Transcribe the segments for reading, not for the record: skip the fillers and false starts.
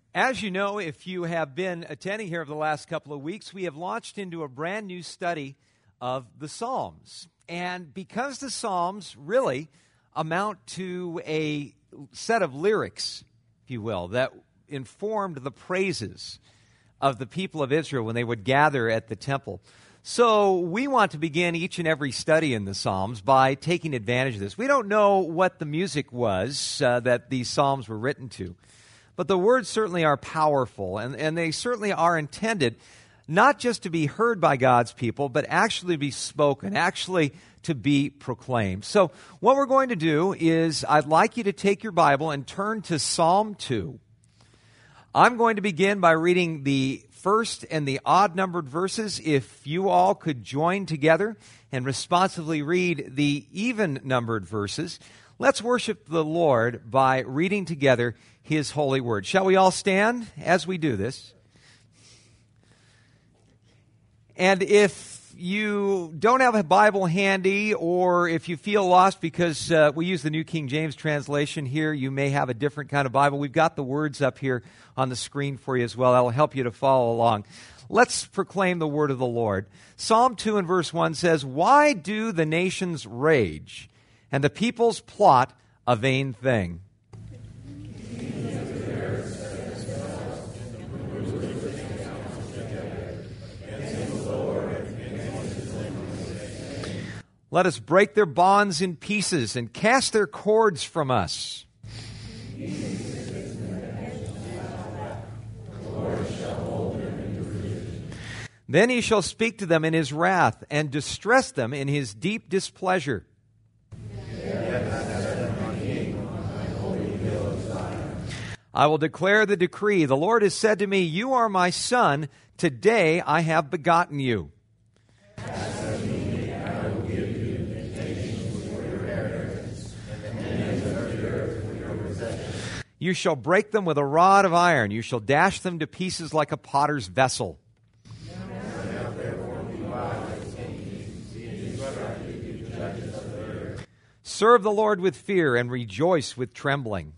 As you know, if you have been attending here over the last couple of weeks, we have launched into a brand new study of the Psalms. And because the Psalms really amount to a set of lyrics, if you will, that informed the praises of the people of Israel when they would gather at the temple. So we want to begin each and every study in the Psalms by taking advantage of this. We don't know what the music was that these Psalms were written to. But the words certainly are powerful, and they certainly are intended not just to be heard by God's people, but actually be spoken, actually to be proclaimed. So what we're going to do is I'd like you to take your Bible and turn to Psalm 2. I'm going to begin by reading the first and the odd-numbered verses. If you all could join together and responsively read the even-numbered verses, let's worship the Lord by reading together His holy word. Shall we all stand as we do this? And if you don't have a Bible handy, or if you feel lost because we use the New King James translation here, you may have a different kind of Bible. We've got the words up here on the screen for you as well. That will help you to follow along. Let's proclaim the word of the Lord. Psalm 2 and verse 1 says, "Why do the nations rage, and the peoples plot a vain thing?" Let us break their bonds in pieces and cast their cords from us. Then he shall speak to them in his wrath and distress them in his deep displeasure. I will declare the decree. The Lord has said to me, "You are my son. Today I have begotten you." You shall break them with a rod of iron. You shall dash them to pieces like a potter's vessel. Serve the Lord with fear and rejoice with trembling.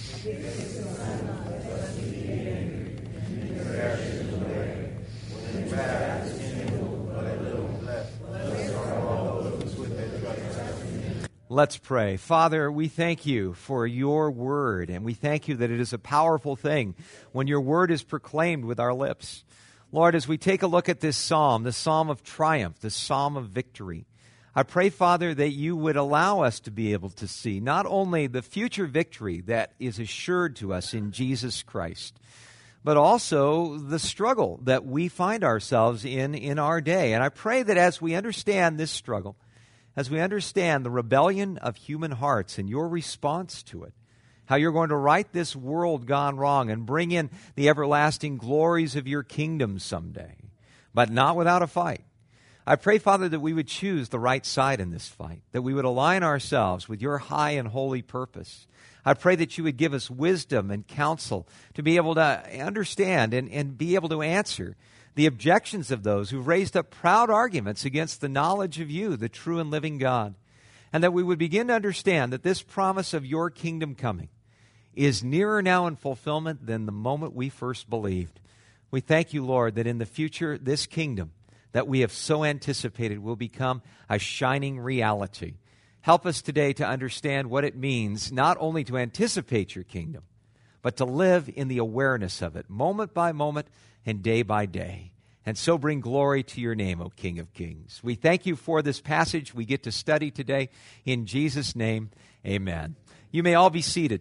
Let's pray. Father, we thank you for your word, and we thank you that it is a powerful thing when your word is proclaimed with our lips. Lord, as we take a look at this psalm, the psalm of triumph, the psalm of victory, I pray, Father, that you would allow us to be able to see not only the future victory that is assured to us in Jesus Christ, but also the struggle that we find ourselves in our day. And I pray that as we understand this struggle, as we understand the rebellion of human hearts and your response to it, how you're going to right this world gone wrong and bring in the everlasting glories of your kingdom someday, but not without a fight. I pray, Father, that we would choose the right side in this fight, that we would align ourselves with your high and holy purpose. I pray that you would give us wisdom and counsel to be able to understand and be able to answer the objections of those who raised up proud arguments against the knowledge of you, the true and living God, and that we would begin to understand that this promise of your kingdom coming is nearer now in fulfillment than the moment we first believed. We thank you, Lord, that in the future, this kingdom that we have so anticipated will become a shining reality. Help us today to understand what it means not only to anticipate your kingdom, but to live in the awareness of it, moment by moment and day by day, and so bring glory to your name, O King of Kings. We thank you for this passage we get to study today. In Jesus' name, amen. You may all be seated.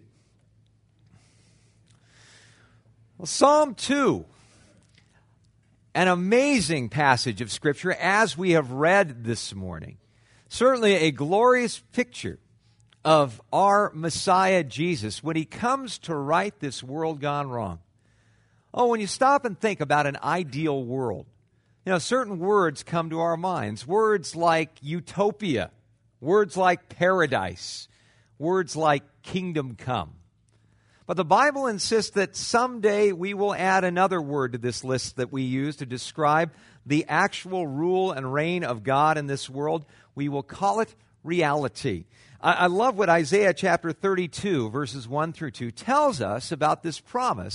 Well, Psalm 2, an amazing passage of Scripture as we have read this morning. Certainly a glorious picture of our Messiah Jesus when he comes to right this world gone wrong. Oh, when you stop and think about an ideal world, certain words come to our minds. Words like utopia, words like paradise, words like kingdom come. But the Bible insists that someday we will add another word to this list that we use to describe the actual rule and reign of God in this world. We will call it reality. I love what Isaiah chapter 32, verses 1 through 2 tells us about this promise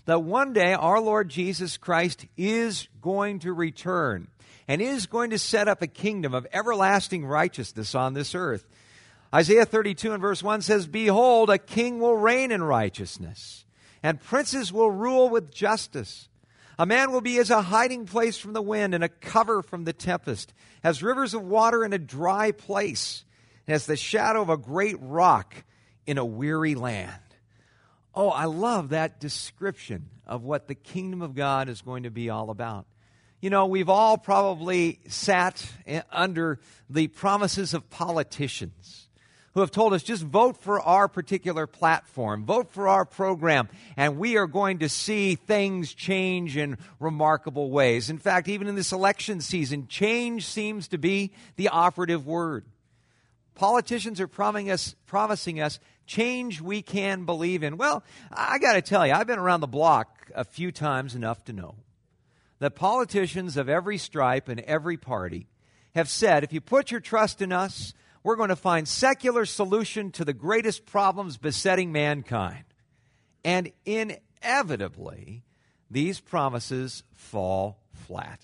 that one day our Lord Jesus Christ is going to return and is going to set up a kingdom of everlasting righteousness on this earth. Isaiah 32 and verse 1 says, "Behold, a king will reign in righteousness, and princes will rule with justice. A man will be as a hiding place from the wind and a cover from the tempest, as rivers of water in a dry place, and as the shadow of a great rock in a weary land." Oh, I love that description of what the kingdom of God is going to be all about. You know, we've all probably sat under the promises of politicians who have told us, just vote for our particular platform, vote for our program, and we are going to see things change in remarkable ways. In fact, even in this election season, change seems to be the operative word. Politicians are promising us change we can believe in. Well, I got to tell you, I've been around the block a few times enough to know that politicians of every stripe and every party have said, if you put your trust in us, we're going to find secular solution to the greatest problems besetting mankind. And inevitably, these promises fall flat.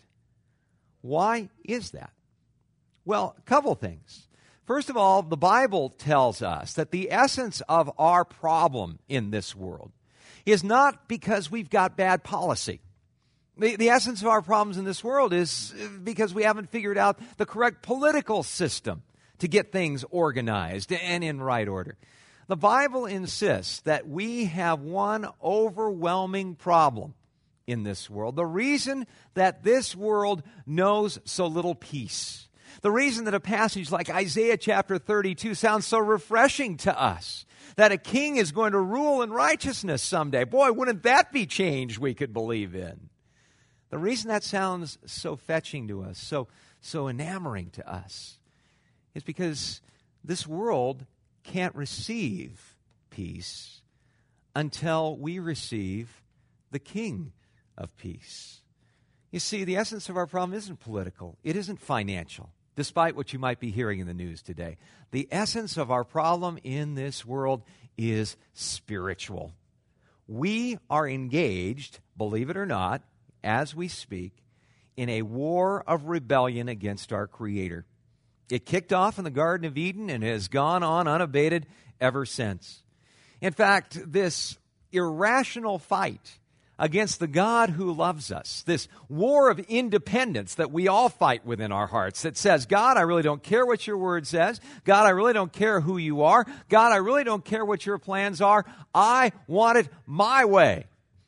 Why is that? Well, a couple things. First of all, the Bible tells us that the essence of our problem in this world is not because we've got bad policy. The essence of our problems in this world is because we haven't figured out the correct political system to get things organized and in right order. The Bible insists that we have one overwhelming problem in this world. The reason that this world knows so little peace, the reason that a passage like Isaiah chapter 32 sounds so refreshing to us, that a king is going to rule in righteousness someday. Boy, wouldn't that be change we could believe in? The reason that sounds so fetching to us, so enamoring to us, is because this world can't receive peace until we receive the King of Peace. You see, the essence of our problem isn't political. It isn't financial, despite what you might be hearing in the news today. The essence of our problem in this world is spiritual. We are engaged, believe it or not, as we speak, in a war of rebellion against our Creator. It kicked off in the Garden of Eden and has gone on unabated ever since. In fact, this irrational fight against the God who loves us, this war of independence that we all fight within our hearts that says, God, I really don't care what your word says. God, I really don't care who you are. God, I really don't care what your plans are. I want it my way.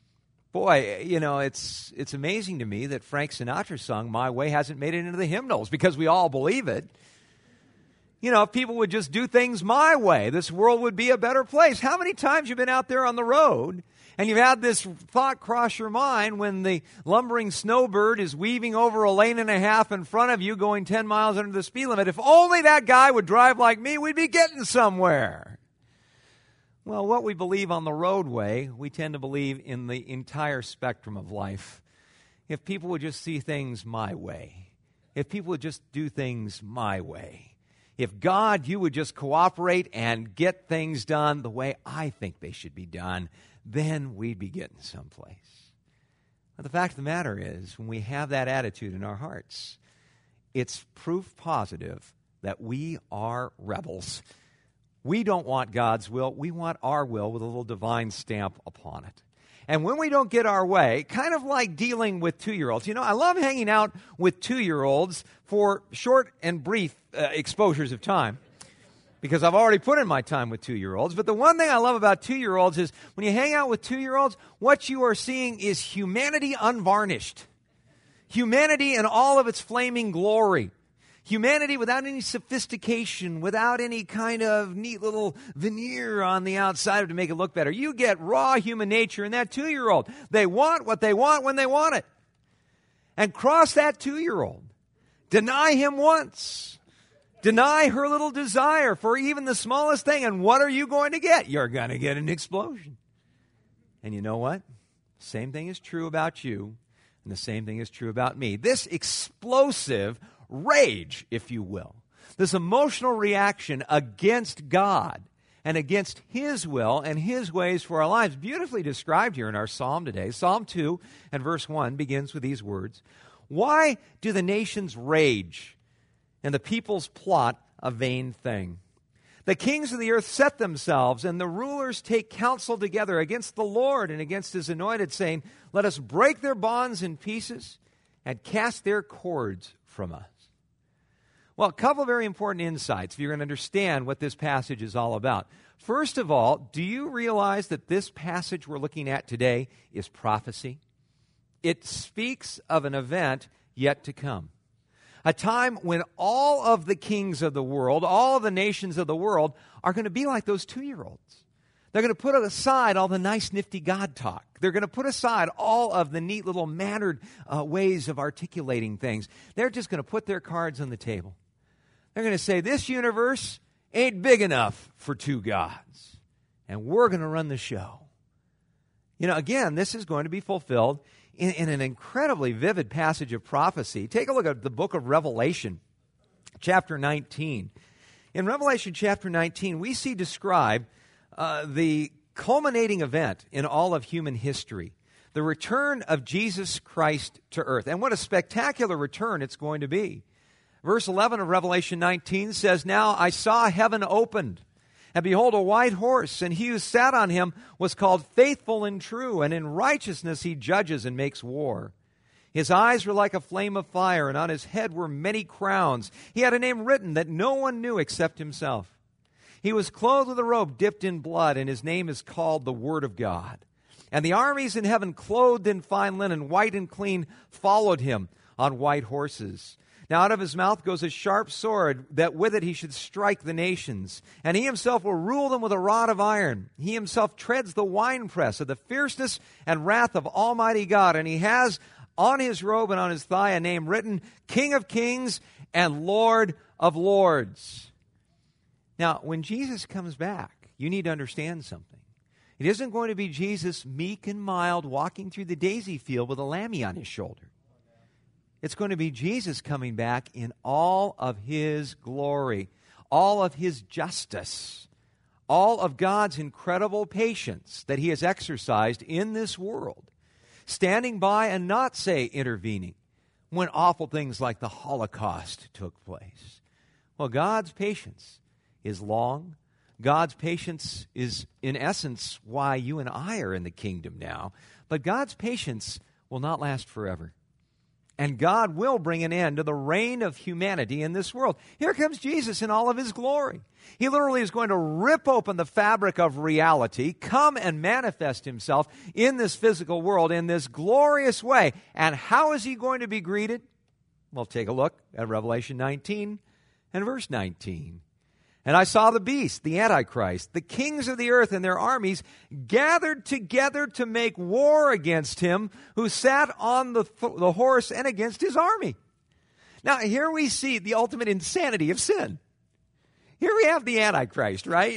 Boy, you know, it's amazing to me that Frank Sinatra's song, My Way, hasn't made it into the hymnals because we all believe it. You know, if people would just do things my way, this world would be a better place. How many times you've been out there on the road and you've had this thought cross your mind when the lumbering snowbird is weaving over a lane and a half in front of you going 10 miles under the speed limit? If only that guy would drive like me, we'd be getting somewhere. Well, what we believe on the roadway, we tend to believe in the entire spectrum of life. If people would just see things my way, if people would just do things my way, if God, you would just cooperate and get things done the way I think they should be done, then we'd be getting someplace. But the fact of the matter is, when we have that attitude in our hearts, it's proof positive that we are rebels. We don't want God's will. We want our will with a little divine stamp upon it. And when we don't get our way, kind of like dealing with 2-year-olds. You know, I love hanging out with 2-year-olds for short and brief exposures of time because I've already put in my time with 2-year-olds. But the one thing I love about 2-year-olds is when you hang out with 2-year-olds, what you are seeing is humanity unvarnished. Humanity in all of its flaming glory. Humanity without any sophistication, without any kind of neat little veneer on the outside to make it look better. You get raw human nature in that 2-year-old. They want what they want when they want it. And cross that 2-year-old. Deny him once. Deny her little desire for even the smallest thing. And what are you going to get? You're going to get an explosion. And you know what? Same thing is true about you. And the same thing is true about me. This explosive rage, if you will, this emotional reaction against God and against His will and His ways for our lives. Beautifully described here in our psalm today. Psalm 2 and verse 1 begins with these words, "Why do the nations rage and the peoples plot a vain thing? The kings of the earth set themselves, and the rulers take counsel together against the Lord and against His anointed, saying, let us break their bonds in pieces and cast their cords from us." Well, a couple of very important insights if you're going to understand what this passage is all about. First of all, do you realize that this passage we're looking at today is prophecy? It speaks of an event yet to come. A time when all of the kings of the world, all of the nations of the world are going to be like those 2-year-olds. They're going to put aside all the nice, nifty God talk. They're going to put aside all of the neat little mannered ways of articulating things. They're just going to put their cards on the table. They're going to say, this universe ain't big enough for 2 gods, and we're going to run the show. You know, again, this is going to be fulfilled in an incredibly vivid passage of prophecy. Take a look at the book of Revelation, chapter 19. In Revelation chapter 19, we see described the culminating event in all of human history, the return of Jesus Christ to earth. And what a spectacular return it's going to be. Verse 11 of Revelation 19 says, "Now I saw heaven opened, and behold, a white horse, and he who sat on him was called Faithful and True, and in righteousness he judges and makes war. His eyes were like a flame of fire, and on his head were many crowns. He had a name written that no one knew except himself. He was clothed with a robe dipped in blood, and his name is called the Word of God. And the armies in heaven, clothed in fine linen, white and clean, followed him on white horses. Now out of his mouth goes a sharp sword, that with it he should strike the nations. And he himself will rule them with a rod of iron. He himself treads the winepress of the fierceness and wrath of Almighty God. And he has on his robe and on his thigh a name written, King of Kings and Lord of Lords." Now, when Jesus comes back, you need to understand something. It isn't going to be Jesus meek and mild walking through the daisy field with a lammy on his shoulder. It's going to be Jesus coming back in all of His glory, all of His justice, all of God's incredible patience that He has exercised in this world, standing by and not, say, intervening when awful things like the Holocaust took place. Well, God's patience is long. God's patience is, in essence, why you and I are in the kingdom now. But God's patience will not last forever. And God will bring an end to the reign of humanity in this world. Here comes Jesus in all of His glory. He literally is going to rip open the fabric of reality, come and manifest Himself in this physical world in this glorious way. And how is He going to be greeted? Well, take a look at Revelation 19 and verse 19. "And I saw the beast, the Antichrist, the kings of the earth and their armies gathered together to make war against him who sat on the horse and against his army." Now, here we see the ultimate insanity of sin. Here we have the Antichrist, right?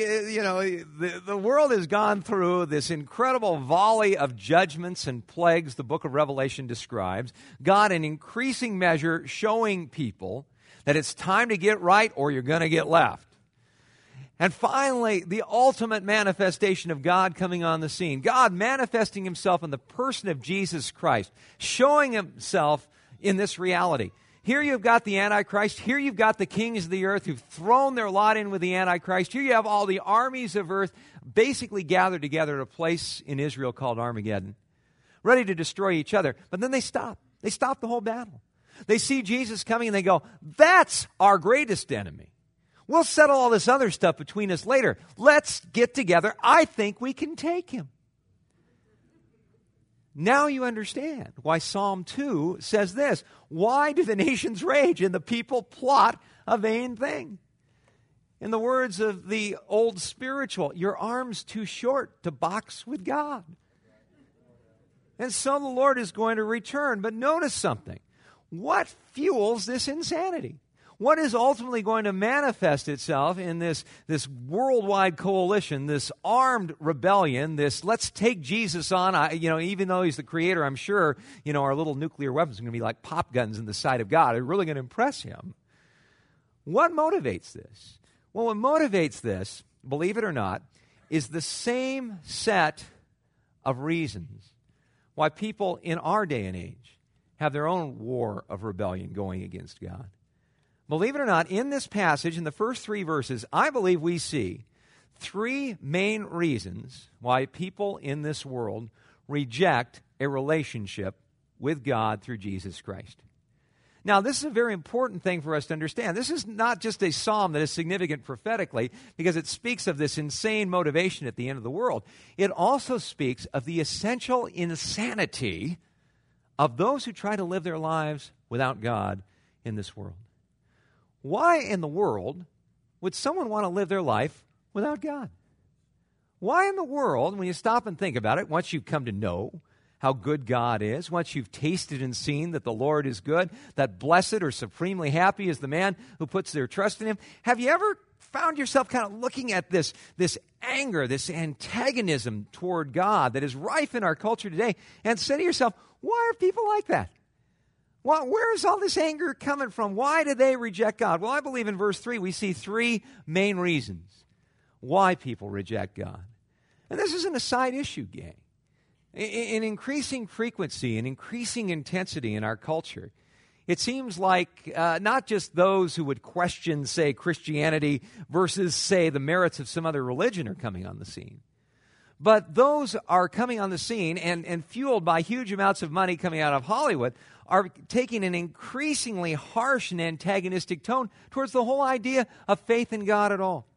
The world has gone through this incredible volley of judgments and plagues the book of Revelation describes. God, in increasing measure, showing people that it's time to get right or you're going to get left. And finally, the ultimate manifestation of God coming on the scene. God manifesting Himself in the person of Jesus Christ, showing Himself in this reality. Here you've got the Antichrist. Here you've got the kings of the earth who've thrown their lot in with the Antichrist. Here you have all the armies of earth basically gathered together at a place in Israel called Armageddon, ready to destroy each other. But then they stop. They stop the whole battle. They see Jesus coming and they go, that's our greatest enemy. We'll settle all this other stuff between us later. Let's get together. I think we can take him. Now you understand why Psalm 2 says this. Why do the nations rage and the people plot a vain thing? In the words of the old spiritual, your arm's too short to box with God. And so the Lord is going to return. But notice something. What fuels this insanity? What is ultimately going to manifest itself in this worldwide coalition, this armed rebellion, this let's take Jesus on, even though He's the creator, I'm sure, our little nuclear weapons are going to be like pop guns in the sight of God. They're really going to impress Him. What motivates this? Well, what motivates this believe it or not, is the same set of reasons why people in our day and age have their own war of rebellion going against God. Believe it or not, in this passage, in the first 3 verses, I believe we see 3 main reasons why people in this world reject a relationship with God through Jesus Christ. Now, this is a very important thing for us to understand. This is not just a psalm that is significant prophetically because it speaks of this insane motivation at the end of the world. It also speaks of the essential insanity of those who try to live their lives without God in this world. Why in the world would someone want to live their life without God? Why in the world, when you stop and think about it, once you've come to know how good God is, once you've tasted and seen that the Lord is good, that blessed or supremely happy is the man who puts their trust in Him, have you ever found yourself kind of looking at this anger, this antagonism toward God that is rife in our culture today, and say to yourself, why are people like that? Where is all this anger coming from? Why do they reject God? Well, I believe in verse 3 we see 3 main reasons why people reject God. And this isn't a side issue, gang. In increasing frequency and increasing intensity in our culture, it seems like not just those who would question, say, Christianity versus, say, the merits of some other religion are coming on the scene. But those are coming on the scene and fueled by huge amounts of money coming out of Hollywood are taking an increasingly harsh and antagonistic tone towards the whole idea of faith in God at all.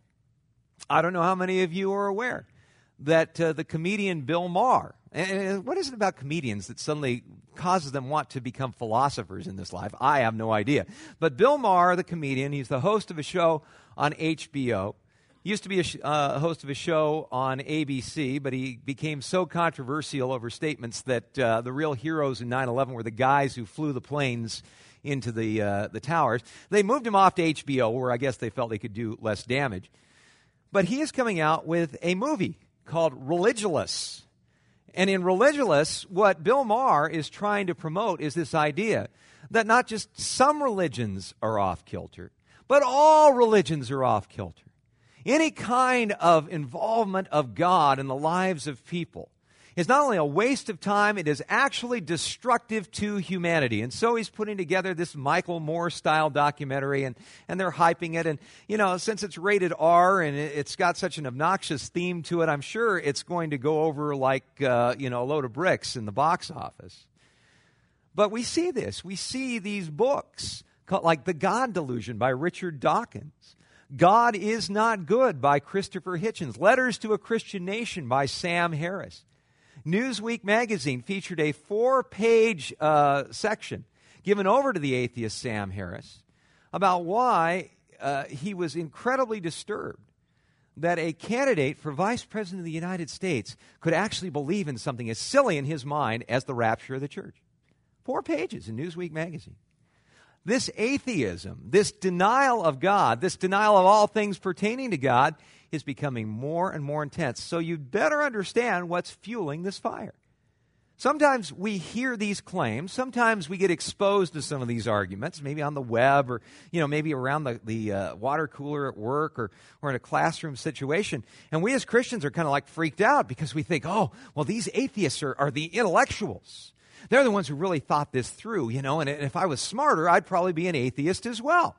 I don't know how many of you are aware that the comedian Bill Maher, and what is it about comedians that suddenly causes them want to become philosophers in this life? I have no idea. But Bill Maher, the comedian, he's the host of a show on HBO. He used to be a host of a show on ABC, but he became so controversial over statements that the real heroes in 9/11 were the guys who flew the planes into the towers. They moved him off to HBO, where I guess they felt they could do less damage. But he is coming out with a movie called Religulous. And in Religulous, what Bill Maher is trying to promote is this idea that not just some religions are off kilter, but all religions are off kilter. Any kind of involvement of God in the lives of people is not only a waste of time, it is actually destructive to humanity. And so he's putting together this Michael Moore-style documentary, and they're hyping it. And, you know, since it's rated R and it's got such an obnoxious theme to it, I'm sure it's going to go over like, a load of bricks in the box office. But we see this. We see these books called, like The God Delusion by Richard Dawkins. God is Not Good by Christopher Hitchens. Letters to a Christian Nation by Sam Harris. Newsweek magazine featured a 4-page section given over to the atheist Sam Harris about why he was incredibly disturbed that a candidate for vice president of the United States could actually believe in something as silly in his mind as the rapture of the church. 4 pages in Newsweek magazine. This atheism, this denial of God, this denial of all things pertaining to God is becoming more and more intense. So you'd better understand what's fueling this fire. Sometimes we hear these claims. Sometimes we get exposed to some of these arguments, maybe on the web or, maybe around the water cooler at work or in a classroom situation. And we as Christians are kind of like freaked out because we think, these atheists are the intellectuals. They're the ones who really thought this through, and if I was smarter, I'd probably be an atheist as well.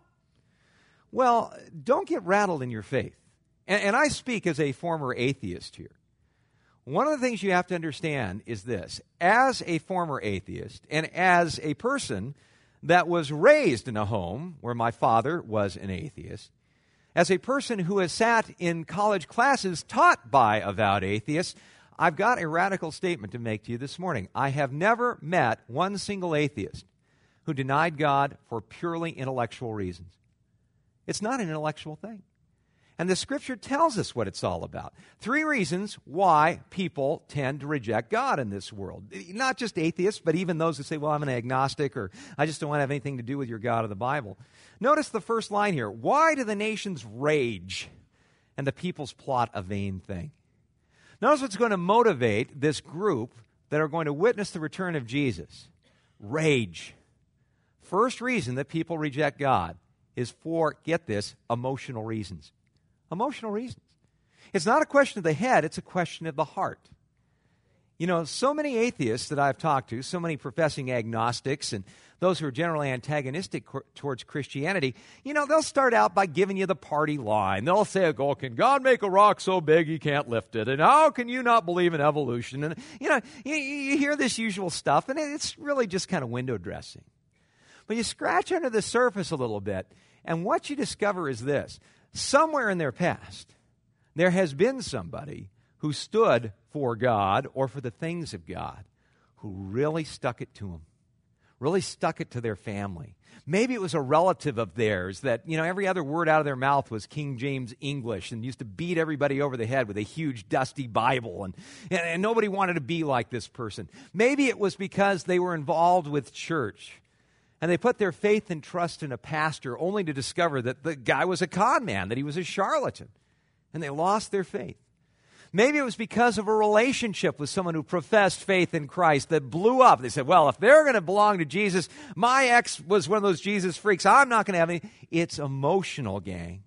Well, don't get rattled in your faith. And I speak as a former atheist here. One of the things you have to understand is this. As a former atheist and as a person that was raised in a home where my father was an atheist, as a person who has sat in college classes taught by avowed atheists, I've got a radical statement to make to you this morning. I have never met one single atheist who denied God for purely intellectual reasons. It's not an intellectual thing. And the Scripture tells us what it's all about. 3 reasons why people tend to reject God in this world. Not just atheists, but even those who say, I'm an agnostic, or I just don't want to have anything to do with your God of the Bible. Notice the first line here. Why do the nations rage and the peoples plot a vain thing? Notice what's going to motivate this group that are going to witness the return of Jesus. Rage. First reason that people reject God is for, get this, emotional reasons. Emotional reasons. It's not a question of the head, it's a question of the heart. You know, so many atheists that I've talked to, so many professing agnostics and those who are generally antagonistic towards Christianity, you know, they'll start out by giving you the party line. They'll say, oh, can God make a rock so big he can't lift it? And how can you not believe in evolution? And, you know, you hear this usual stuff, and it's really just kind of window dressing. But you scratch under the surface a little bit, and what you discover is this. Somewhere in their past, there has been somebody who stood for God or for the things of God, who really stuck it to them, really stuck it to their family. Maybe it was a relative of theirs that, you know, every other word out of their mouth was King James English and used to beat everybody over the head with a huge dusty Bible, and nobody wanted to be like this person. Maybe it was because they were involved with church, and they put their faith and trust in a pastor only to discover that the guy was a con man, that he was a charlatan, and they lost their faith. Maybe it was because of a relationship with someone who professed faith in Christ that blew up. They said, well, if they're going to belong to Jesus, my ex was one of those Jesus freaks. I'm not going to have any. It's emotional, gang.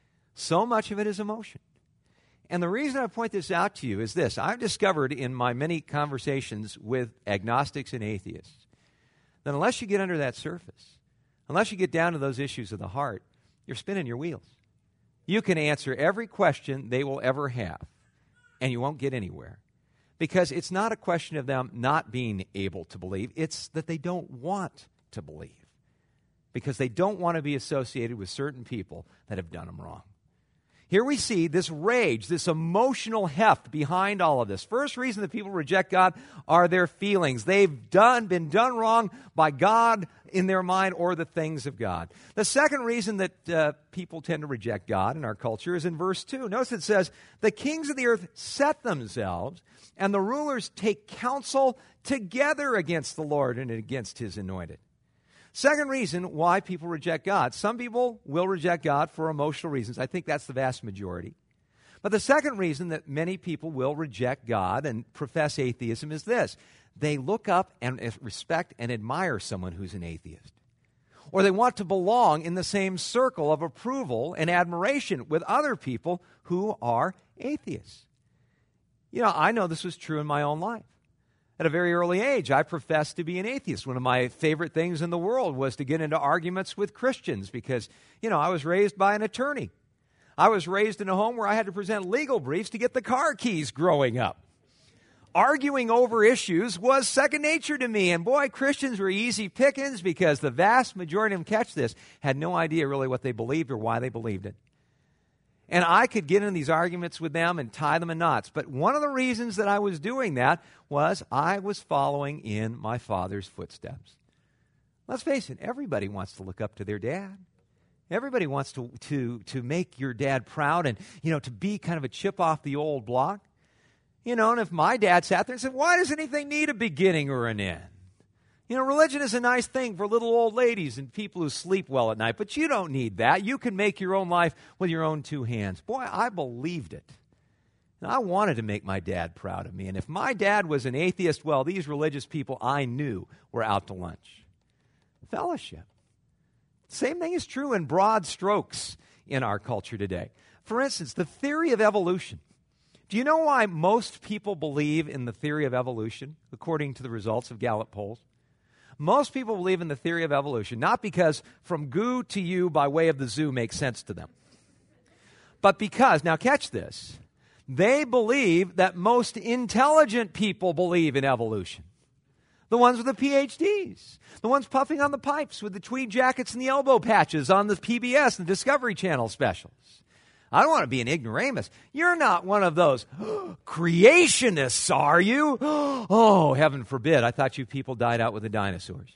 So much of it is emotion. And the reason I point this out to you is this. I've discovered in my many conversations with agnostics and atheists that unless you get under that surface, unless you get down to those issues of the heart, you're spinning your wheels. You can answer every question they will ever have, and you won't get anywhere. Because it's not a question of them not being able to believe. It's that they don't want to believe. Because they don't want to be associated with certain people that have done them wrong. Here we see this rage, this emotional heft behind all of this. First reason that people reject God are their feelings. They've been done wrong by God in their mind or the things of God. The second reason that people tend to reject God in our culture is in verse 2. Notice it says, the kings of the earth set themselves, and the rulers take counsel together against the Lord and against his anointed. Second reason why people reject God. Some people will reject God for emotional reasons. I think that's the vast majority. But the second reason that many people will reject God and profess atheism is this. They look up and respect and admire someone who's an atheist. Or they want to belong in the same circle of approval and admiration with other people who are atheists. You know, I know this was true in my own life. At a very early age, I professed to be an atheist. One of my favorite things in the world was to get into arguments with Christians because, you know, I was raised by an attorney. I was raised in a home where I had to present legal briefs to get the car keys growing up. Arguing over issues was second nature to me. And boy, Christians were easy pickings because the vast majority of them, catch this, had no idea really what they believed or why they believed it. And I could get in these arguments with them and tie them in knots. But one of the reasons that I was doing that was I was following in my father's footsteps. Let's face it, everybody wants to look up to their dad. Everybody wants to make your dad proud and, you know, to be kind of a chip off the old block. You know, and if my dad sat there and said, why does anything need a beginning or an end? You know, religion is a nice thing for little old ladies and people who sleep well at night, but you don't need that. You can make your own life with your own two hands. Boy, I believed it. And I wanted to make my dad proud of me. And if my dad was an atheist, well, these religious people I knew were out to lunch. Fellowship. Same thing is true in broad strokes in our culture today. For instance, the theory of evolution. Do you know why most people believe in the theory of evolution, according to the results of Gallup polls? Most people believe in the theory of evolution, not because from goo to you by way of the zoo makes sense to them, but because, now catch this, they believe that most intelligent people believe in evolution. The ones with the PhDs, the ones puffing on the pipes with the tweed jackets and the elbow patches on the PBS and Discovery Channel specials. I don't want to be an ignoramus. You're not one of those creationists, are you? Oh, heaven forbid. I thought you people died out with the dinosaurs.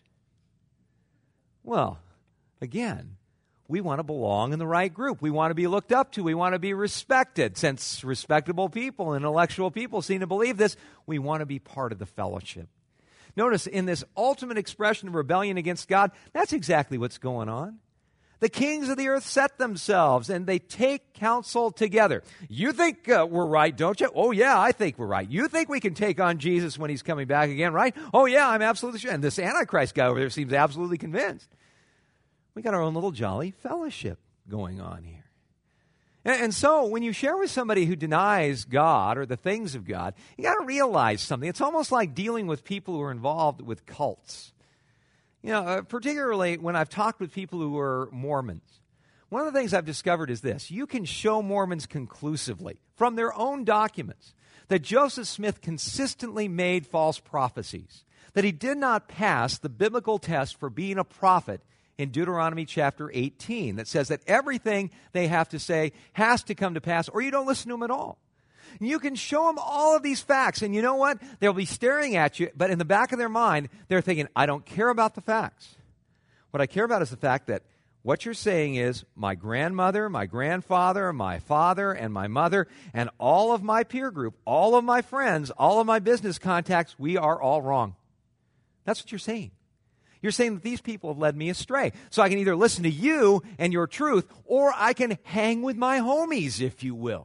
Well, again, we want to belong in the right group. We want to be looked up to. We want to be respected. Since respectable people, intellectual people seem to believe this, we want to be part of the fellowship. Notice in this ultimate expression of rebellion against God, that's exactly what's going on. The kings of the earth set themselves, and they take counsel together. You think we're right, don't you? Oh, yeah, I think we're right. You think we can take on Jesus when he's coming back again, right? Oh, yeah, I'm absolutely sure. And this Antichrist guy over there seems absolutely convinced. We got our own little jolly fellowship going on here. And so when you share with somebody who denies God or the things of God, you got to realize something. It's almost like dealing with people who are involved with cults. Particularly when I've talked with people who are Mormons. One of the things I've discovered is this. You can show Mormons conclusively from their own documents that Joseph Smith consistently made false prophecies, that he did not pass the biblical test for being a prophet in Deuteronomy chapter 18 that says that everything they have to say has to come to pass or you don't listen to them at all. And you can show them all of these facts, and you know what? They'll be staring at you, but in the back of their mind, they're thinking, I don't care about the facts. What I care about is the fact that what you're saying is my grandmother, my grandfather, my father, and my mother, and all of my peer group, all of my friends, all of my business contacts, we are all wrong. That's what you're saying. You're saying that these people have led me astray. So I can either listen to you and your truth, or I can hang with my homies, if you will.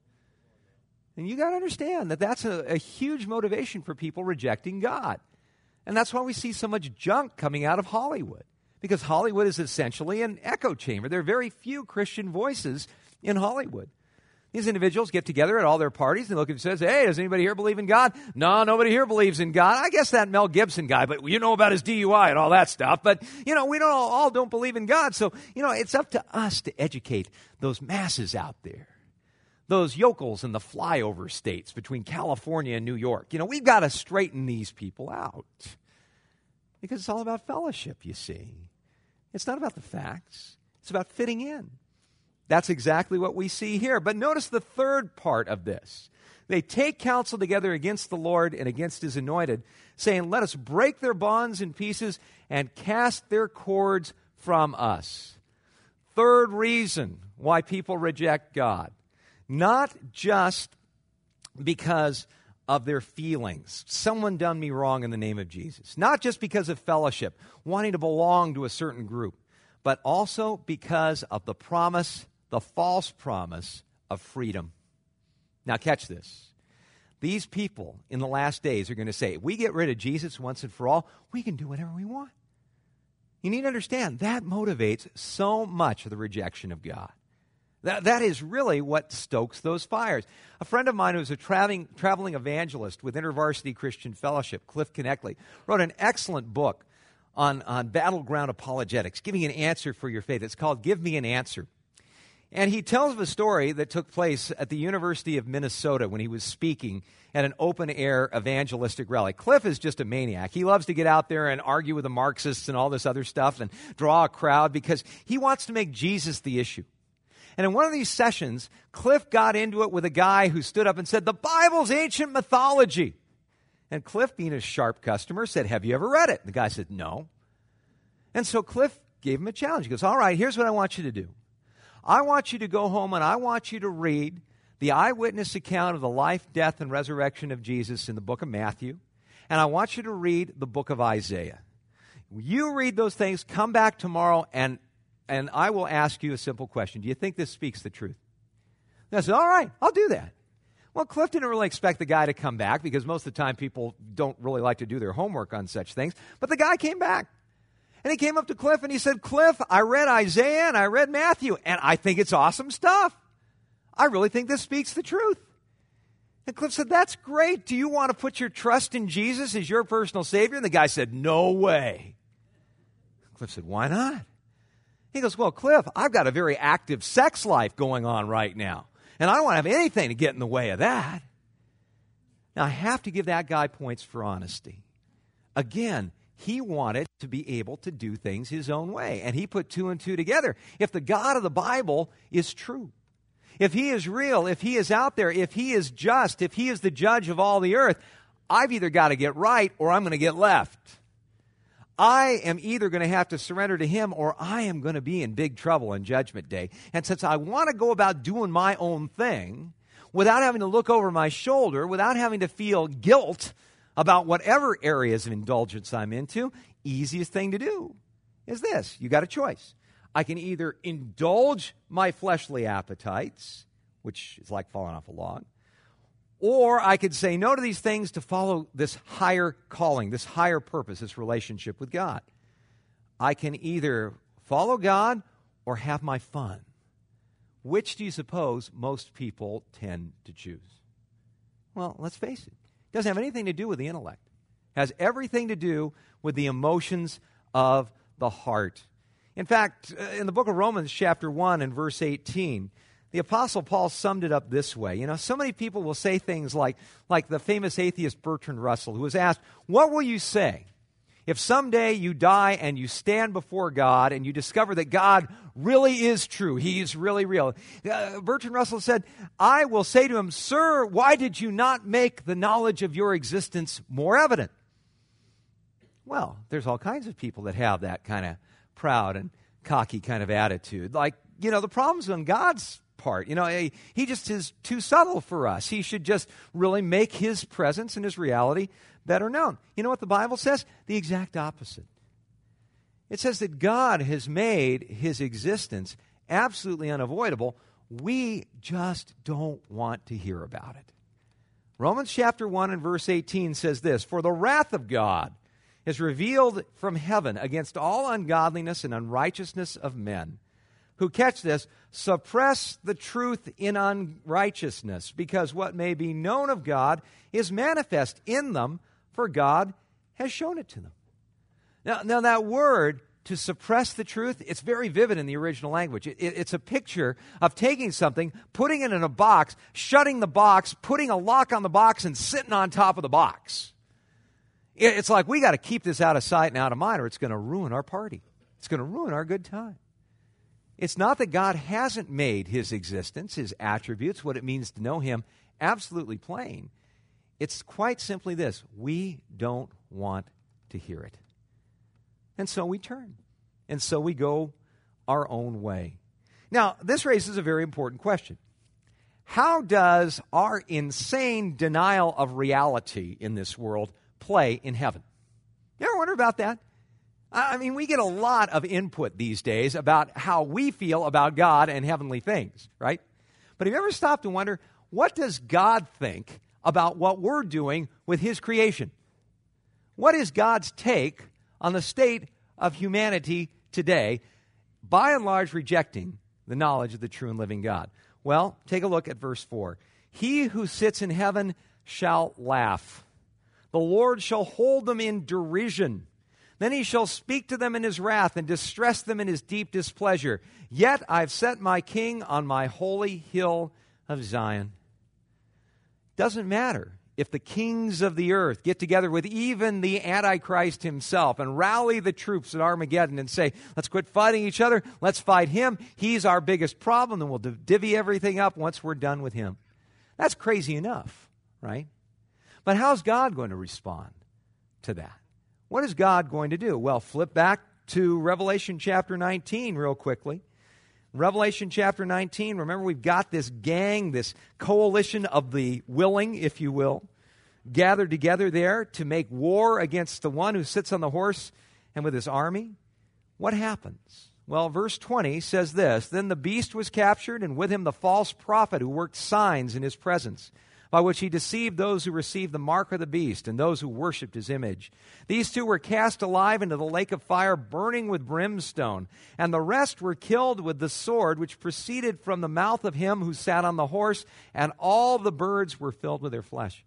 And you got to understand that that's a huge motivation for people rejecting God. And that's why we see so much junk coming out of Hollywood. Because Hollywood is essentially an echo chamber. There are very few Christian voices in Hollywood. These individuals get together at all their parties and look and says, hey, does anybody here believe in God? No, nobody here believes in God. I guess that Mel Gibson guy, but you know about his DUI and all that stuff. But, we all don't believe in God. So, it's up to us to educate those masses out there. Those yokels in the flyover states between California and New York. We've got to straighten these people out. Because it's all about fellowship, you see. It's not about the facts. It's about fitting in. That's exactly what we see here. But notice the third part of this. They take counsel together against the Lord and against his anointed, saying, let us break their bonds in pieces and cast their cords from us. Third reason why people reject God. Not just because of their feelings. Someone done me wrong in the name of Jesus. Not just because of fellowship, wanting to belong to a certain group, but also because of the promise, the false promise of freedom. Now catch this. These people in the last days are going to say, if we get rid of Jesus once and for all, we can do whatever we want. You need to understand, that motivates so much of the rejection of God. That is really what stokes those fires. A friend of mine who was a traveling evangelist with InterVarsity Christian Fellowship, Cliff Connectley, wrote an excellent book on battleground apologetics, giving an answer for your faith. It's called Give Me an Answer. And he tells of a story that took place at the University of Minnesota when he was speaking at an open-air evangelistic rally. Cliff is just a maniac. He loves to get out there and argue with the Marxists and all this other stuff and draw a crowd because he wants to make Jesus the issue. And in one of these sessions, Cliff got into it with a guy who stood up and said, the Bible's ancient mythology. And Cliff, being a sharp customer, said, have you ever read it? And the guy said, no. And so Cliff gave him a challenge. He goes, all right, here's what I want you to do. I want you to go home and I want you to read the eyewitness account of the life, death, and resurrection of Jesus in the book of Matthew. And I want you to read the book of Isaiah. You read those things, come back tomorrow, and I will ask you a simple question. Do you think this speaks the truth? And I said, all right, I'll do that. Well, Cliff didn't really expect the guy to come back because most of the time people don't really like to do their homework on such things. But the guy came back. And he came up to Cliff and he said, Cliff, I read Isaiah and I read Matthew, and I think it's awesome stuff. I really think this speaks the truth. And Cliff said, that's great. Do you want to put your trust in Jesus as your personal Savior? And the guy said, no way. Cliff said, why not? He goes, well, Cliff, I've got a very active sex life going on right now, and I don't want to have anything to get in the way of that. Now, I have to give that guy points for honesty. Again, he wanted to be able to do things his own way, and he put two and two together. If the God of the Bible is true, if he is real, if he is out there, if he is just, if he is the judge of all the earth, I've either got to get right or I'm going to get left. I am either going to have to surrender to him or I am going to be in big trouble on Judgment Day. And since I want to go about doing my own thing without having to look over my shoulder, without having to feel guilt about whatever areas of indulgence I'm into, easiest thing to do is this. You got a choice. I can either indulge my fleshly appetites, which is like falling off a log, or I could say no to these things to follow this higher calling, this higher purpose, this relationship with God. I can either follow God or have my fun. which do you suppose most people tend to choose? Well, let's face it. It doesn't have anything to do with the intellect. It has everything to do with the emotions of the heart. In fact, in the book of Romans, chapter 1 and verse 18, the Apostle Paul summed it up this way. You know, so many people will say things like the famous atheist Bertrand Russell, who was asked, what will you say if someday you die and you stand before God and you discover that God really is true, He's really real? Bertrand Russell said, I will say to him, Sir, why did you not make the knowledge of your existence more evident? Well, there's all kinds of people that have that kind of proud and cocky kind of attitude. Like, you know, the problem's on God's part. You know, He just is too subtle for us. He should just really make His presence and His reality better known. You know what the Bible says? The exact opposite. It says that God has made His existence absolutely unavoidable. We just don't want to hear about it. Romans chapter 1 and verse 18 says this, For the wrath of God is revealed from heaven against all ungodliness and unrighteousness of men, who, catch this, suppress the truth in unrighteousness, because what may be known of God is manifest in them, for God has shown it to them. Now that word, to suppress the truth, it's very vivid in the original language. It's a picture of taking something, putting it in a box, shutting the box, putting a lock on the box, and sitting on top of the box. It's like, we got to keep this out of sight and out of mind, or it's going to ruin our party. It's going to ruin our good time. It's not that God hasn't made His existence, His attributes, what it means to know Him, absolutely plain. It's quite simply this: we don't want to hear it. And so we turn. And so we go our own way. Now, this raises a very important question. How does our insane denial of reality in this world play in heaven? You ever wonder about that? I mean, we get a lot of input these days about how we feel about God and heavenly things, right? But have you ever stopped to wonder, what does God think about what we're doing with His creation? What is God's take on the state of humanity today, by and large rejecting the knowledge of the true and living God? Well, take a look at verse 4. He who sits in heaven shall laugh. The Lord shall hold them in derision. Then He shall speak to them in His wrath and distress them in His deep displeasure. Yet I've set my king on my holy hill of Zion. Doesn't matter if the kings of the earth get together with even the Antichrist himself and rally the troops at Armageddon and say, let's quit fighting each other, let's fight Him. He's our biggest problem, and we'll divvy everything up once we're done with Him. That's crazy enough, right? But how's God going to respond to that? What is God going to do? Well, flip back to Revelation chapter 19 real quickly. Revelation chapter 19, remember, we've got this gang, this coalition of the willing, if you will, gathered together there to make war against the one who sits on the horse and with his army. What happens? Well, verse 20 says this, Then the beast was captured, and with him the false prophet who worked signs in his presence, by which he deceived those who received the mark of the beast and those who worshipped his image. These two were cast alive into the lake of fire, burning with brimstone, and the rest were killed with the sword which proceeded from the mouth of him who sat on the horse, and all the birds were filled with their flesh.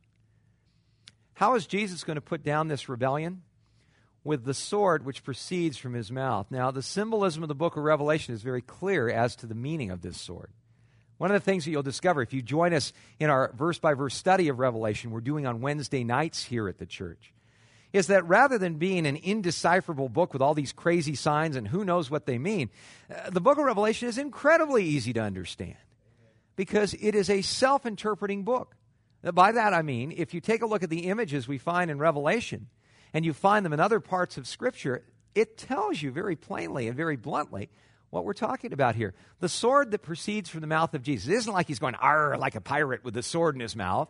How is Jesus going to put down this rebellion? With the sword which proceeds from His mouth. Now, the symbolism of the book of Revelation is very clear as to the meaning of this sword. One of the things that you'll discover if you join us in our verse-by-verse study of Revelation we're doing on Wednesday nights here at the church, is that rather than being an indecipherable book with all these crazy signs and who knows what they mean, the book of Revelation is incredibly easy to understand because it is a self-interpreting book. By that I mean, if you take a look at the images we find in Revelation and you find them in other parts of Scripture, it tells you very plainly and very bluntly what we're talking about here. The sword that proceeds from the mouth of Jesus. It isn't like He's going, arr, like a pirate with the sword in his mouth.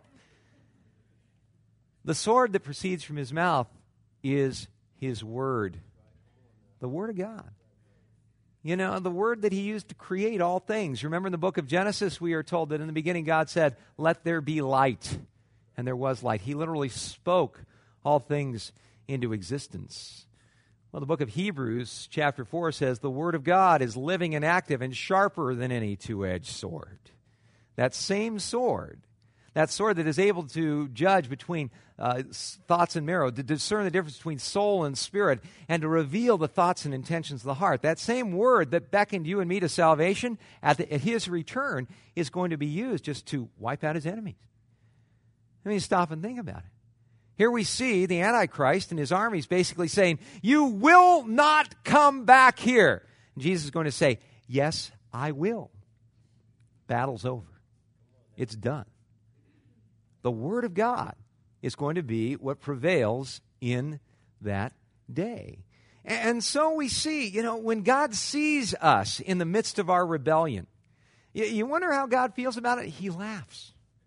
The sword that proceeds from His mouth is His Word. The Word of God. You know, the Word that He used to create all things. Remember in the book of Genesis, we are told that in the beginning God said, let there be light. And there was light. He literally spoke all things into existence. Well, the book of Hebrews, chapter 4, says the Word of God is living and active and sharper than any two-edged sword. That same sword, that sword that is able to judge between thoughts and marrow, to discern the difference between soul and spirit, and to reveal the thoughts and intentions of the heart. That same word that beckoned you and me to salvation at his return is going to be used just to wipe out his enemies. I mean, stop and think about it. Here we see the Antichrist and his armies basically saying, you will not come back here. And Jesus is going to say, yes, I will. Battle's over. It's done. The Word of God is going to be what prevails in that day. And so we see, when God sees us in the midst of our rebellion, you wonder how God feels about it? He laughs.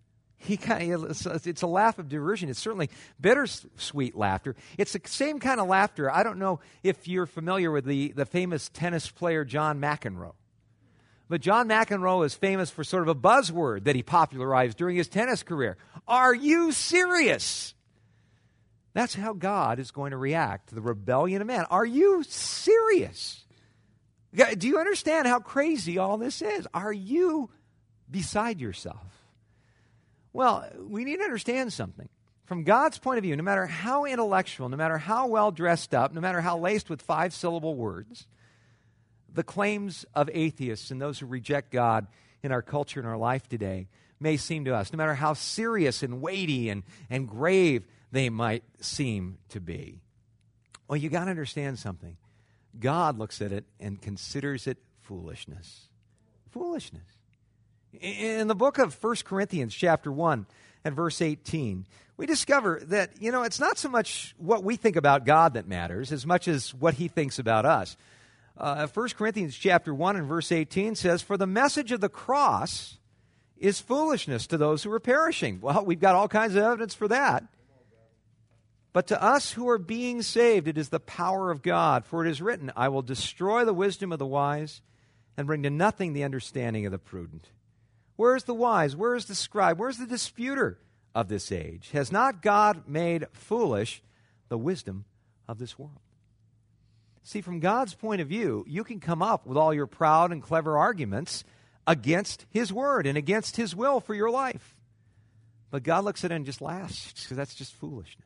It's a laugh of derision. It's certainly bittersweet laughter. It's the same kind of laughter. I don't know if you're familiar with the famous tennis player John McEnroe. But John McEnroe is famous for sort of a buzzword that he popularized during his tennis career. Are you serious? That's how God is going to react to the rebellion of man. Are you serious? Do you understand how crazy all this is? Are you beside yourself? Well, we need to understand something. From God's point of view, no matter how intellectual, no matter how well dressed up, no matter how laced with 5-syllable words, the claims of atheists and those who reject God in our culture and our life today may seem to us, no matter how serious and weighty and grave they might seem to be. Well, you got to understand something. God looks at it and considers it foolishness. Foolishness. In the book of 1 Corinthians chapter 1 and verse 18, we discover that, it's not so much what we think about God that matters as much as what he thinks about us. 1 Corinthians chapter 1 and verse 18 says, for the message of the cross is foolishness to those who are perishing. Well, we've got all kinds of evidence for that. But to us who are being saved, it is the power of God. For it is written, I will destroy the wisdom of the wise and bring to nothing the understanding of the prudent. Where is the wise? Where is the scribe? Where is the disputer of this age? Has not God made foolish the wisdom of this world? See, from God's point of view, you can come up with all your proud and clever arguments against his word and against his will for your life. But God looks at it and just laughs, because that's just foolishness.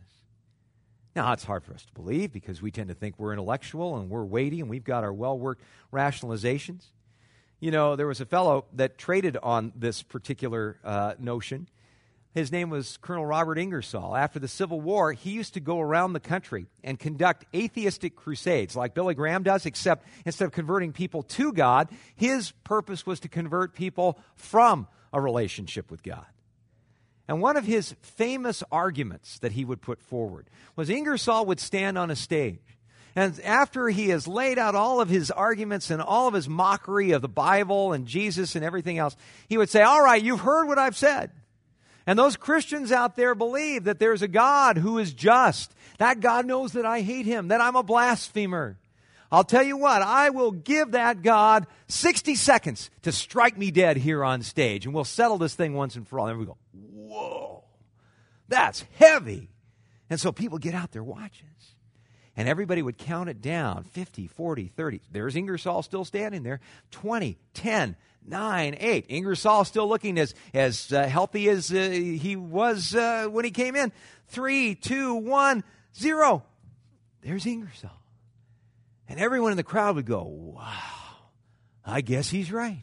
Now, it's hard for us to believe because we tend to think we're intellectual and we're weighty and we've got our well-worked rationalizations. There was a fellow that traded on this particular notion. His name was Colonel Robert Ingersoll. After the Civil War, he used to go around the country and conduct atheistic crusades like Billy Graham does, except instead of converting people to God, his purpose was to convert people from a relationship with God. And one of his famous arguments that he would put forward was Ingersoll would stand on a stage. And after he has laid out all of his arguments and all of his mockery of the Bible and Jesus and everything else, he would say, all right, you've heard what I've said. And those Christians out there believe that there's a God who is just. That God knows that I hate him, that I'm a blasphemer. I'll tell you what, I will give that God 60 seconds to strike me dead here on stage, and we'll settle this thing once and for all. And we go, whoa, that's heavy. And so people get out their watches. And everybody would count it down, 50, 40, 30. There's Ingersoll still standing there, 20, 10, 9, 8. Ingersoll still looking as healthy as he was when he came in. 3, 2, 1, 0. There's Ingersoll. And everyone in the crowd would go, wow, I guess he's right.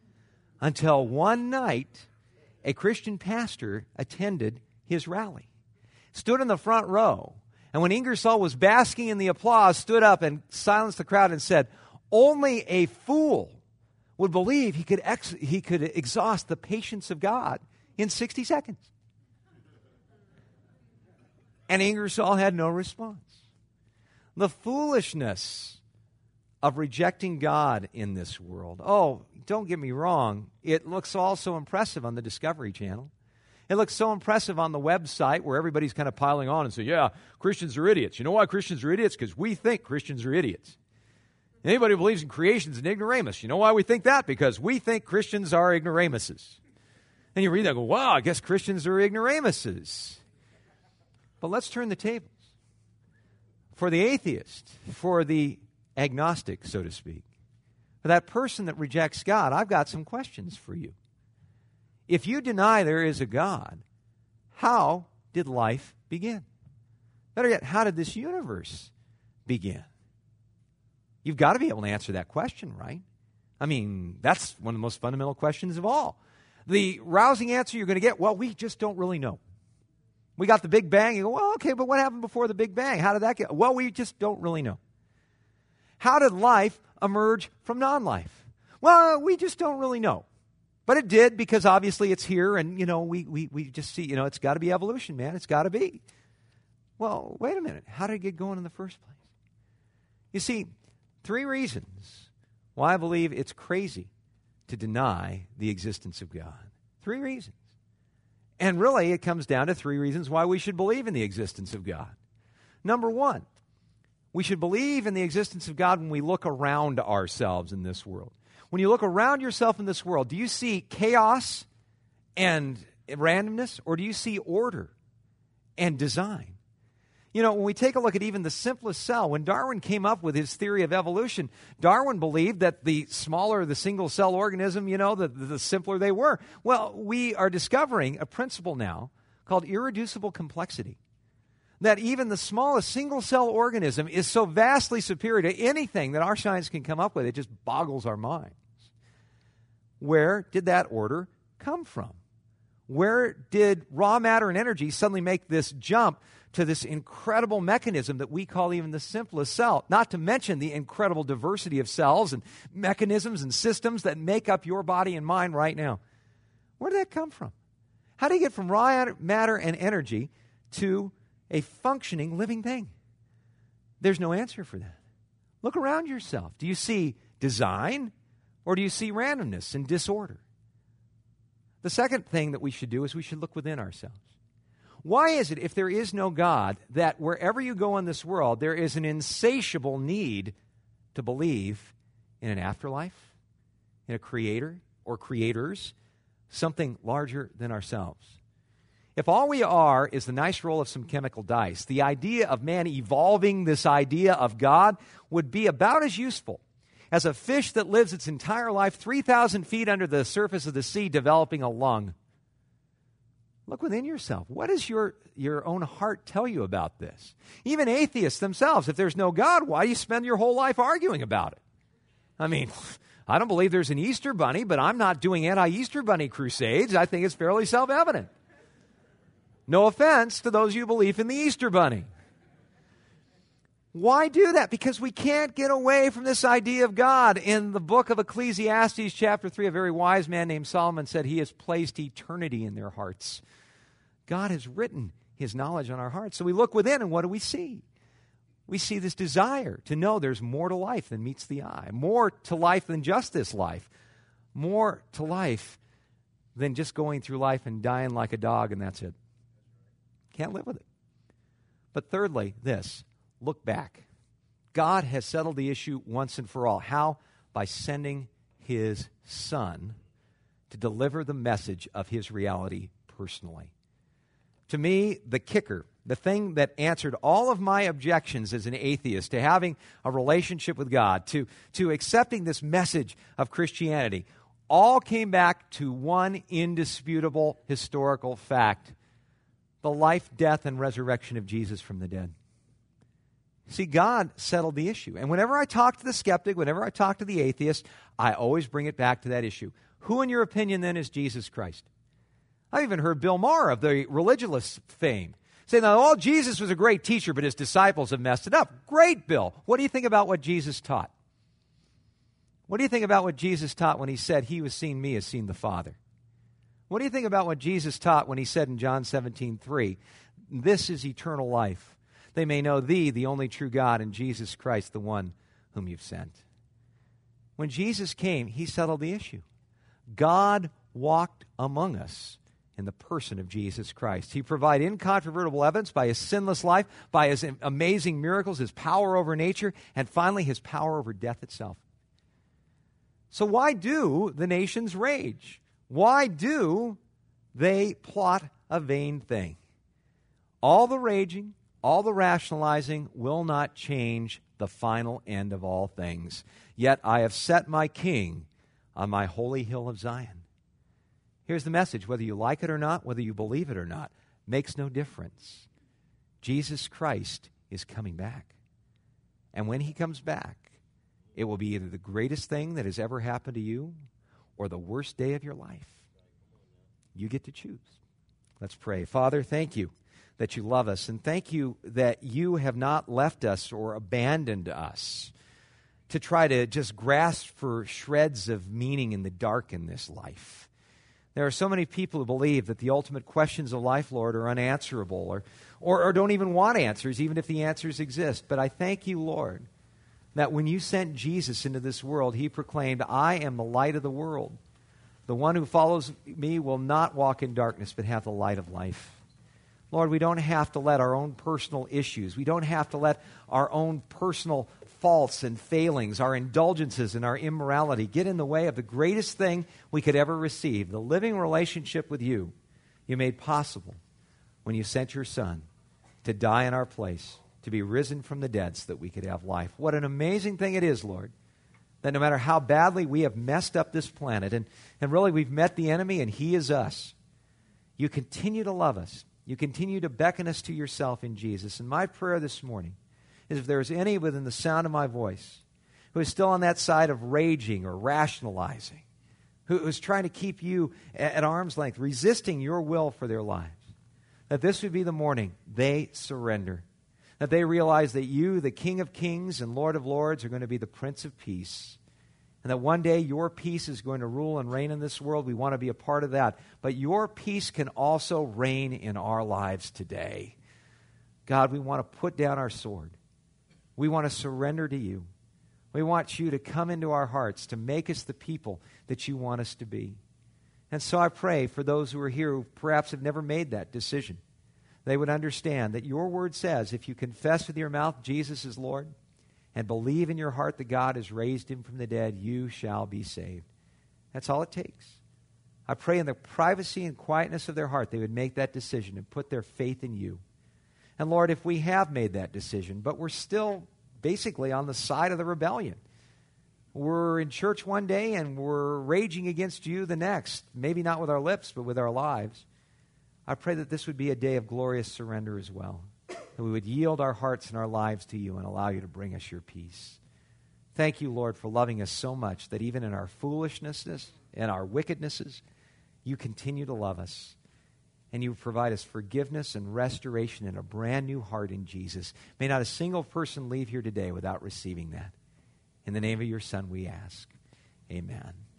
Until one night, a Christian pastor attended his rally, stood in the front row, and when Ingersoll was basking in the applause, stood up and silenced the crowd and said, only a fool would believe he could exhaust the patience of God in 60 seconds. And Ingersoll had no response. The foolishness of rejecting God in this world. Oh, don't get me wrong. It looks all so impressive on the Discovery Channel. It looks so impressive on the website where everybody's kind of piling on and say, yeah, Christians are idiots. You know why Christians are idiots? Because we think Christians are idiots. Anybody who believes in creation is an ignoramus. You know why we think that? Because we think Christians are ignoramuses. And you read that and go, wow, I guess Christians are ignoramuses. But let's turn the tables. for the atheist, for the agnostic, so to speak, for that person that rejects God, I've got some questions for you. If you deny there is a God, how did life begin? Better yet, how did this universe begin? You've got to be able to answer that question, right? I mean, that's one of the most fundamental questions of all. The rousing answer you're going to get, well, we just don't really know. We got the Big Bang. You go, well, okay, but what happened before the Big Bang? How did that get? Well, we just don't really know. How did life emerge from non-life? Well, we just don't really know. But it did, because obviously it's here, and, we just see, it's got to be evolution, man. It's got to be. Well, wait a minute. How did it get going in the first place? You see, 3 reasons why I believe it's crazy to deny the existence of God. 3 reasons. And really, it comes down to 3 reasons why we should believe in the existence of God. Number 1, we should believe in the existence of God when we look around ourselves in this world. When you look around yourself in this world, do you see chaos and randomness, or do you see order and design? When we take a look at even the simplest cell, when Darwin came up with his theory of evolution, Darwin believed that the smaller the single-cell organism, the simpler they were. Well, we are discovering a principle now called irreducible complexity, that even the smallest single-cell organism is so vastly superior to anything that our science can come up with. It just boggles our minds. Where did that order come from? Where did raw matter and energy suddenly make this jump to this incredible mechanism that we call even the simplest cell, not to mention the incredible diversity of cells and mechanisms and systems that make up your body and mind right now? Where did that come from? How do you get from raw matter and energy to a functioning living thing? There's no answer for that. Look around yourself. Do you see design, or do you see randomness and disorder? The second thing that we should do is we should look within ourselves. Why is it, if there is no God, that wherever you go in this world, there is an insatiable need to believe in an afterlife, in a creator or creators, something larger than ourselves? If all we are is the nice roll of some chemical dice, the idea of man evolving this idea of God would be about as useful as a fish that lives its entire life 3,000 feet under the surface of the sea developing a lung. Look within yourself. What does your own heart tell you about this? Even atheists themselves, if there's no God, why do you spend your whole life arguing about it? I mean, I don't believe there's an Easter bunny, but I'm not doing anti-Easter bunny crusades. I think it's fairly self-evident. No offense to those who believe in the Easter bunny. Why do that? Because we can't get away from this idea of God. In the book of Ecclesiastes, chapter 3, a very wise man named Solomon said he has placed eternity in their hearts. God has written his knowledge on our hearts. So we look within, and what do we see? We see this desire to know there's more to life than meets the eye, more to life than just this life, more to life than just going through life and dying like a dog, and that's it. Can't live with it. But thirdly, this. Look back. God has settled the issue once and for all. How? By sending his Son to deliver the message of his reality personally. To me, the kicker, the thing that answered all of my objections as an atheist to having a relationship with God, to accepting this message of Christianity, all came back to one indisputable historical fact: the life, death, and resurrection of Jesus from the dead. See, God settled the issue. And whenever I talk to the skeptic, whenever I talk to the atheist, I always bring it back to that issue. Who, in your opinion, then, is Jesus Christ? I've even heard Bill Maher of the religious fame say, now, Jesus was a great teacher, but his disciples have messed it up. Great, Bill. What do you think about what Jesus taught? What do you think about what Jesus taught when he said, he who has seen me has seen the Father? What do you think about what Jesus taught when he said in John 17:3, this is eternal life, they may know thee, the only true God, and Jesus Christ, the one whom you've sent? When Jesus came, he settled the issue. God walked among us in the person of Jesus Christ. He provided incontrovertible evidence by his sinless life, by his amazing miracles, his power over nature, and finally his power over death itself. So why do the nations rage? Why do they plot a vain thing? All the raging, All the rationalizing will not change the final end of all things. Yet I have set my king on my holy hill of Zion. Here's the message. Whether you like it or not, whether you believe it or not, makes no difference. Jesus Christ is coming back. And when he comes back, it will be either the greatest thing that has ever happened to you or the worst day of your life. You get to choose. Let's pray. Father, thank you that you love us, and thank you that you have not left us or abandoned us to try to just grasp for shreds of meaning in the dark in this life. There are so many people who believe that the ultimate questions of life, Lord, are unanswerable or don't even want answers, even if the answers exist. But I thank you, Lord, that when you sent Jesus into this world, he proclaimed, I am the light of the world. The one who follows me will not walk in darkness, but have the light of life. Lord, we don't have to let our own personal issues, we don't have to let our own personal faults and failings, our indulgences and our immorality get in the way of the greatest thing we could ever receive, the living relationship with you you made possible when you sent your Son to die in our place, to be risen from the dead so that we could have life. What an amazing thing it is, Lord, that no matter how badly we have messed up this planet, and really we've met the enemy and he is us, you continue to love us. You continue to beckon us to yourself in Jesus. And my prayer this morning is if there is any within the sound of my voice who is still on that side of raging or rationalizing, who is trying to keep you at arm's length, resisting your will for their lives, that this would be the morning they surrender, that they realize that you, the King of Kings and Lord of Lords, are going to be the Prince of Peace, and that one day your peace is going to rule and reign in this world. We want to be a part of that. But your peace can also reign in our lives today. God, we want to put down our sword. We want to surrender to you. We want you to come into our hearts to make us the people that you want us to be. And so I pray for those who are here who perhaps have never made that decision, they would understand that your word says, if you confess with your mouth Jesus is Lord, and believe in your heart that God has raised him from the dead, you shall be saved. That's all it takes. I pray in the privacy and quietness of their heart they would make that decision and put their faith in you. And Lord, if we have made that decision, but we're still basically on the side of the rebellion, we're in church one day and we're raging against you the next, maybe not with our lips, but with our lives, I pray that this would be a day of glorious surrender as well. That we would yield our hearts and our lives to you and allow you to bring us your peace. Thank you, Lord, for loving us so much that even in our foolishness and our wickednesses, you continue to love us. And you provide us forgiveness and restoration and a brand new heart in Jesus. May not a single person leave here today without receiving that. In the name of your Son we ask. Amen.